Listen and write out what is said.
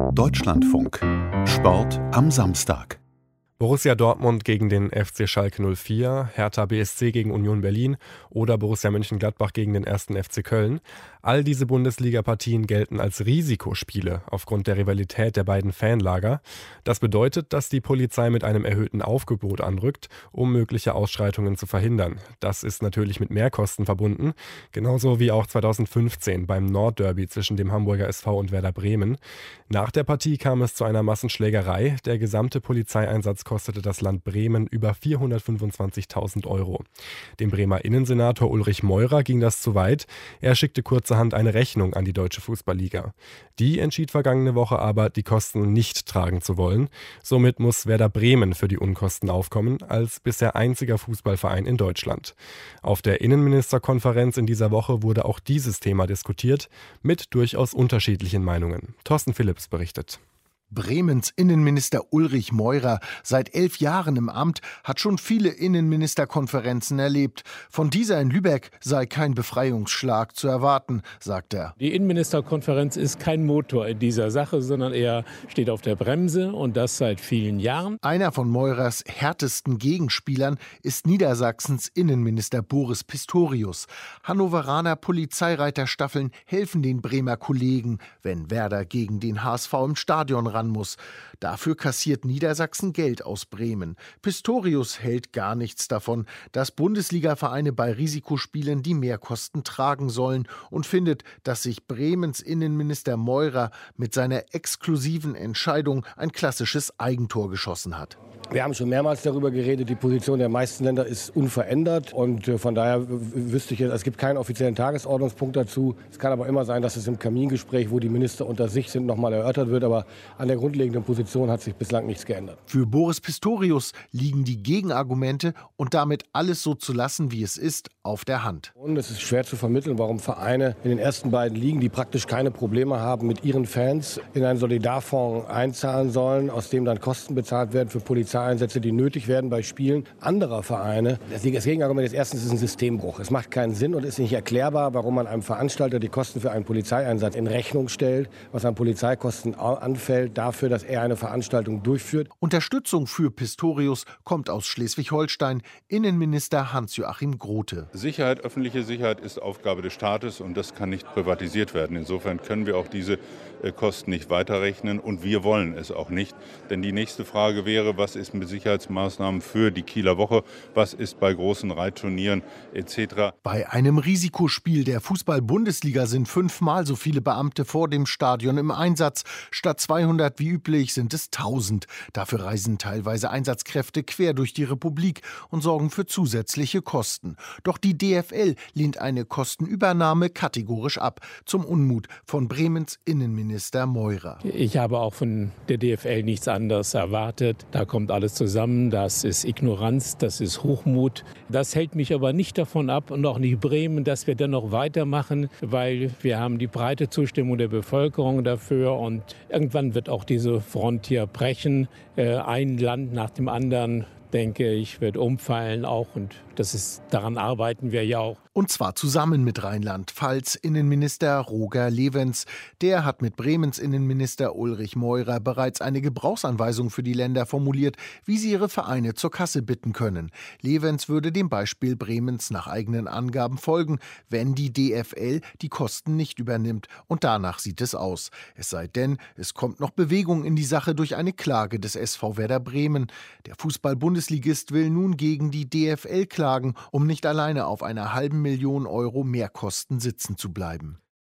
Deutschlandfunk. Sport am Samstag. Borussia Dortmund gegen den FC Schalke 04, Hertha BSC gegen Union Berlin oder Borussia Mönchengladbach gegen den 1. FC Köln. All diese Bundesliga-Partien gelten als Risikospiele aufgrund der Rivalität der beiden Fanlager. Das bedeutet, dass die Polizei mit einem erhöhten Aufgebot anrückt, um mögliche Ausschreitungen zu verhindern. Das ist natürlich mit Mehrkosten verbunden, genauso wie auch 2015 beim Nordderby zwischen dem Hamburger SV und Werder Bremen. Nach der Partie kam es zu einer Massenschlägerei. Der gesamte Polizeieinsatz kostete das Land Bremen über 425.000 Euro. Dem Bremer Innensenator Ulrich Meurer ging das zu weit. Er schickte kurzerhand eine Rechnung an die Deutsche Fußballliga. Die entschied vergangene Woche aber, die Kosten nicht tragen zu wollen. Somit muss Werder Bremen für die Unkosten aufkommen, als bisher einziger Fußballverein in Deutschland. Auf der Innenministerkonferenz in dieser Woche wurde auch dieses Thema diskutiert, mit durchaus unterschiedlichen Meinungen. Thorsten Philipps berichtet. Bremens Innenminister Ulrich Meurer, seit 11 Jahren im Amt, hat schon viele Innenministerkonferenzen erlebt. Von dieser in Lübeck sei kein Befreiungsschlag zu erwarten, sagt er. Die Innenministerkonferenz ist kein Motor in dieser Sache, sondern eher steht auf der Bremse, und das seit vielen Jahren. Einer von Meurers härtesten Gegenspielern ist Niedersachsens Innenminister Boris Pistorius. Hannoveraner Polizeireiterstaffeln helfen den Bremer Kollegen, wenn Werder gegen den HSV im Stadion ran muss. Dafür kassiert Niedersachsen Geld aus Bremen. Pistorius hält gar nichts davon, dass Bundesliga-Vereine bei Risikospielen die Mehrkosten tragen sollen und findet, dass sich Bremens Innenminister Meurer mit seiner exklusiven Entscheidung ein klassisches Eigentor geschossen hat. Wir haben schon mehrmals darüber geredet, die Position der meisten Länder ist unverändert, und von daher wüsste ich jetzt, es gibt keinen offiziellen Tagesordnungspunkt dazu. Es kann aber immer sein, dass es im Kamingespräch, wo die Minister unter sich sind, nochmal erörtert wird, aber an der grundlegenden Position hat sich bislang nichts geändert. Für Boris Pistorius liegen die Gegenargumente und damit alles so zu lassen, wie es ist, auf der Hand. Und es ist schwer zu vermitteln, warum Vereine in den ersten beiden Ligen, die praktisch keine Probleme haben mit ihren Fans, in einen Solidarfonds einzahlen sollen, aus dem dann Kosten bezahlt werden für Polizeieinsätze, die nötig werden bei Spielen anderer Vereine. Das Gegenargument ist erstens, es ist ein Systembruch. Es macht keinen Sinn und ist nicht erklärbar, warum man einem Veranstalter die Kosten für einen Polizeieinsatz in Rechnung stellt, was an Polizeikosten anfällt, dafür, dass er eine Veranstaltung durchführt. Unterstützung für Pistorius kommt aus Schleswig-Holstein. Innenminister Hans-Joachim Grote. Sicherheit, öffentliche Sicherheit ist Aufgabe des Staates und das kann nicht privatisiert werden. Insofern können wir auch diese Kosten nicht weiterrechnen und wir wollen es auch nicht. Denn die nächste Frage wäre, was ist mit Sicherheitsmaßnahmen für die Kieler Woche, was ist bei großen Reitturnieren etc. Bei einem Risikospiel der Fußball-Bundesliga sind 5-mal so viele Beamte vor dem Stadion im Einsatz. Statt 200 wie üblich sind es 1000. Dafür reisen teilweise Einsatzkräfte quer durch die Republik und sorgen für zusätzliche Kosten. Doch die DFL lehnt eine Kostenübernahme kategorisch ab, zum Unmut von Bremens Innenminister Meurer. Ich habe auch von der DFL nichts anderes erwartet. Da kommt alles zusammen. Das ist Ignoranz, das ist Hochmut. Das hält mich aber nicht davon ab, und auch nicht Bremen, dass wir dennoch weitermachen, weil wir haben die breite Zustimmung der Bevölkerung dafür, und irgendwann wird auch diese Front hier brechen. Ein Land nach dem anderen, denke ich, wird umfallen auch, und daran arbeiten wir ja auch. Und zwar zusammen mit Rheinland-Pfalz Innenminister Roger Levens. Der hat mit Bremens Innenminister Ulrich Meurer bereits eine Gebrauchsanweisung für die Länder formuliert, wie sie ihre Vereine zur Kasse bitten können. Levens würde dem Beispiel Bremens nach eigenen Angaben folgen, wenn die DFL die Kosten nicht übernimmt. Und danach sieht es aus. Es sei denn, es kommt noch Bewegung in die Sache durch eine Klage des SV Werder Bremen. Der Fußball-Bundesligist will nun gegen die DFL klagen, um nicht alleine auf einer 500.000 Euro Mehrkosten sitzen zu bleiben.